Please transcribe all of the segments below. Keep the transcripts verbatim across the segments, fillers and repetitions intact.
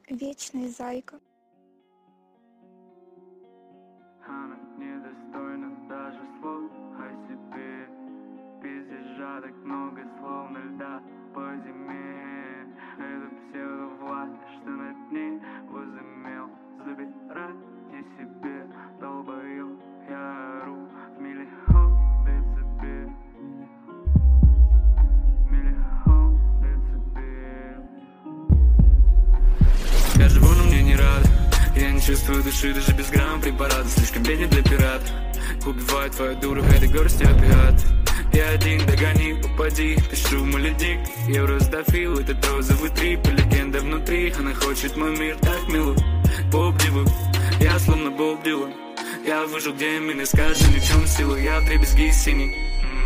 Вечный зайка. Она недостойна даже слов о себе. Пейзажа так много, словно льда по зиме. Это псевдовласть, что над ней возымел. Забирайте себе, долбоёб, я ору в миллион децибел. Миллион децибел. Каждый волна мне не рад. Я не чувствую души даже без грамм препарата. Слишком беден для пирата. Убивает твою дуру этой горсти опиат. Я один, догони, попади. Пишу молодик, евростафил. Этот розовый трип, легенда внутри. Она хочет мой мир так мило. Поп-диву, я словно Боб Дилан. Я выжил, где именно скажи, ни в чем силу. Я в дребезги синий.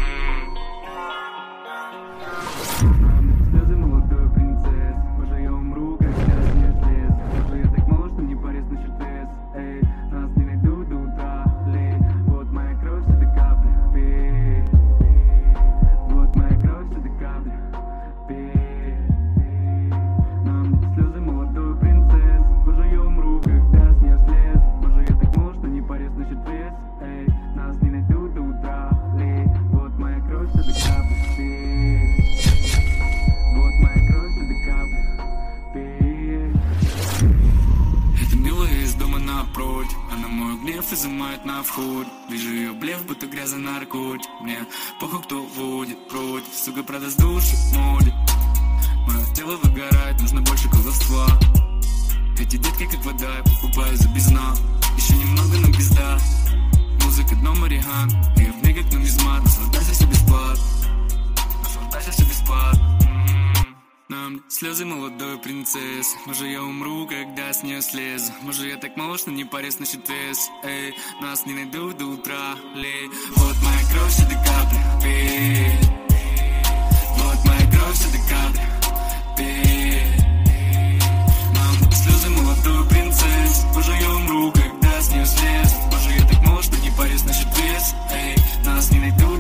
Слезы молодой принцесс. Боже, я умру, когда с нее слез. Боже, я так мало, что не парюсь насчет вес. Эй, нас не найду до утра. Ли, вот моя кровь, все до капли. Пей. Вот моя кровь, все до капли. Пей. Нам слезы молодой принцесс. Боже, я умру, когда с нее слез. Боже, я так мало, что не парюсь насчет вес. Эй, нас не найду до утра. Ли, вот моя кровь, все до капли. Пей. Вот моя кровь, все до капли. Пей. Это милая из дома напротив. Она мой гнев изымает на вход. Вижу ее блеф, будто грязный наркотик. Мне похуй, кто водит против. Сука, продаст душу в моде. Мое тело выгорает, нужно больше колдовства. Эти детки как вода, я покупаю за безна. Еще немного, но пизда. Музыка дно Марихан. И в ней как нумизмат. Наслаждайся все бесплатно. Наслаждайся все бесплатно. Нам слезы молодой принцессы. Может, я умру, когда с нее слезу. Может, я так мало, что не парюсь насчет вес. Эй, нас не найду до утра. Лей, вот моя кровь, все до капли. Пей. Вот моя кровь, все до капли. Пей. Нам слезы молодой принцессы. Боже, я умру, когда с нее слезу. Боже, я так мало, что не парюсь насчет вес. Эй, нас не найду